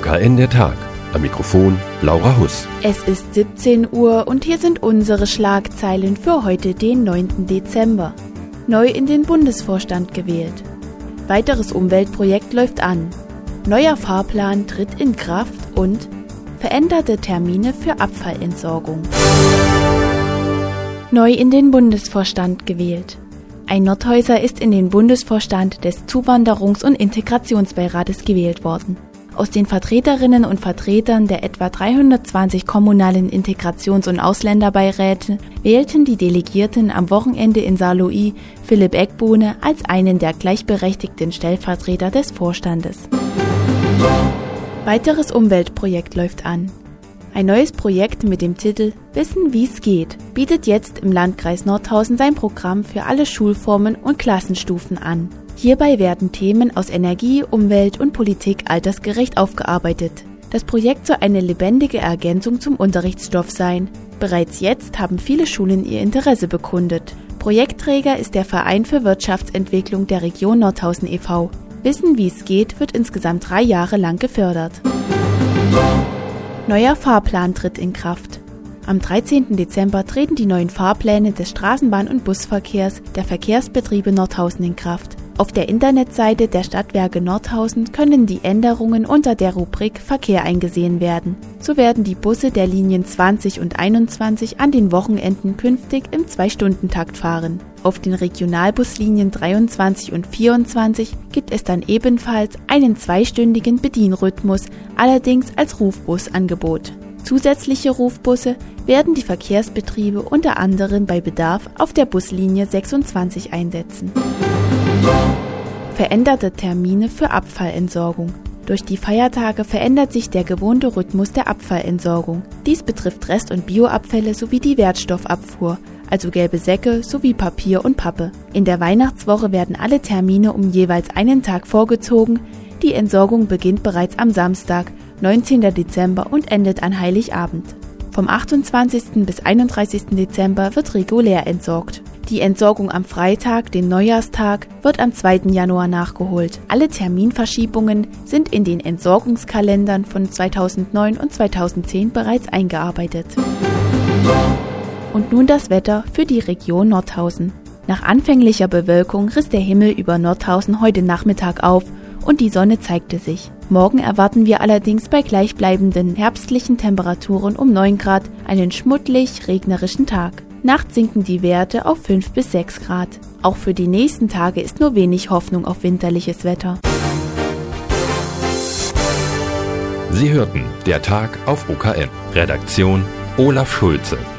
OKN der Tag. Am Mikrofon Laura Huss. Es ist 17 Uhr und hier sind unsere Schlagzeilen für heute, den 9. Dezember. Neu in den Bundesvorstand gewählt. Weiteres Umweltprojekt läuft an. Neuer Fahrplan tritt in Kraft und veränderte Termine für Abfallentsorgung. Neu in den Bundesvorstand gewählt. Ein Nordhäuser ist in den Bundesvorstand des Zuwanderungs- und Integrationsbeirates gewählt worden. Aus den Vertreterinnen und Vertretern der etwa 320 kommunalen Integrations- und Ausländerbeiräte wählten die Delegierten am Wochenende in Saarlouis Philipp Eckbohne als einen der gleichberechtigten Stellvertreter des Vorstandes. Weiteres Umweltprojekt läuft an. Ein neues Projekt mit dem Titel Wissen, wie's geht, bietet jetzt im Landkreis Nordhausen sein Programm für alle Schulformen und Klassenstufen an. Hierbei werden Themen aus Energie, Umwelt und Politik altersgerecht aufgearbeitet. Das Projekt soll eine lebendige Ergänzung zum Unterrichtsstoff sein. Bereits jetzt haben viele Schulen ihr Interesse bekundet. Projektträger ist der Verein für Wirtschaftsentwicklung der Region Nordhausen e.V. Wissen, wie es geht, wird insgesamt 3 Jahre lang gefördert. Neuer Fahrplan tritt in Kraft. Am 13. Dezember treten die neuen Fahrpläne des Straßenbahn- und Busverkehrs der Verkehrsbetriebe Nordhausen in Kraft. Auf der Internetseite der Stadtwerke Nordhausen können die Änderungen unter der Rubrik Verkehr eingesehen werden. So werden die Busse der Linien 20 und 21 an den Wochenenden künftig im 2-Stunden-Takt fahren. Auf den Regionalbuslinien 23 und 24 gibt es dann ebenfalls einen 2-stündigen Bedienrhythmus, allerdings als Rufbusangebot. Zusätzliche Rufbusse werden die Verkehrsbetriebe unter anderem bei Bedarf auf der Buslinie 26 einsetzen. Veränderte Termine für Abfallentsorgung. Durch die Feiertage verändert sich der gewohnte Rhythmus der Abfallentsorgung. Dies betrifft Rest- und Bioabfälle sowie die Wertstoffabfuhr, also gelbe Säcke sowie Papier und Pappe. In der Weihnachtswoche werden alle Termine um jeweils einen Tag vorgezogen. Die Entsorgung beginnt bereits am Samstag, 19. Dezember und endet an Heiligabend. Vom 28. bis 31. Dezember wird regulär entsorgt. Die Entsorgung am Freitag, den Neujahrstag, wird am 2. Januar nachgeholt. Alle Terminverschiebungen sind in den Entsorgungskalendern von 2009 und 2010 bereits eingearbeitet. Und nun das Wetter für die Region Nordhausen. Nach anfänglicher Bewölkung riss der Himmel über Nordhausen heute Nachmittag auf und die Sonne zeigte sich. Morgen erwarten wir allerdings bei gleichbleibenden herbstlichen Temperaturen um 9 Grad einen schmuddelig-regnerischen Tag. Nachts sinken die Werte auf 5 bis 6 Grad. Auch für die nächsten Tage ist nur wenig Hoffnung auf winterliches Wetter. Sie hörten der Tag auf OKN. Redaktion Olaf Schulze.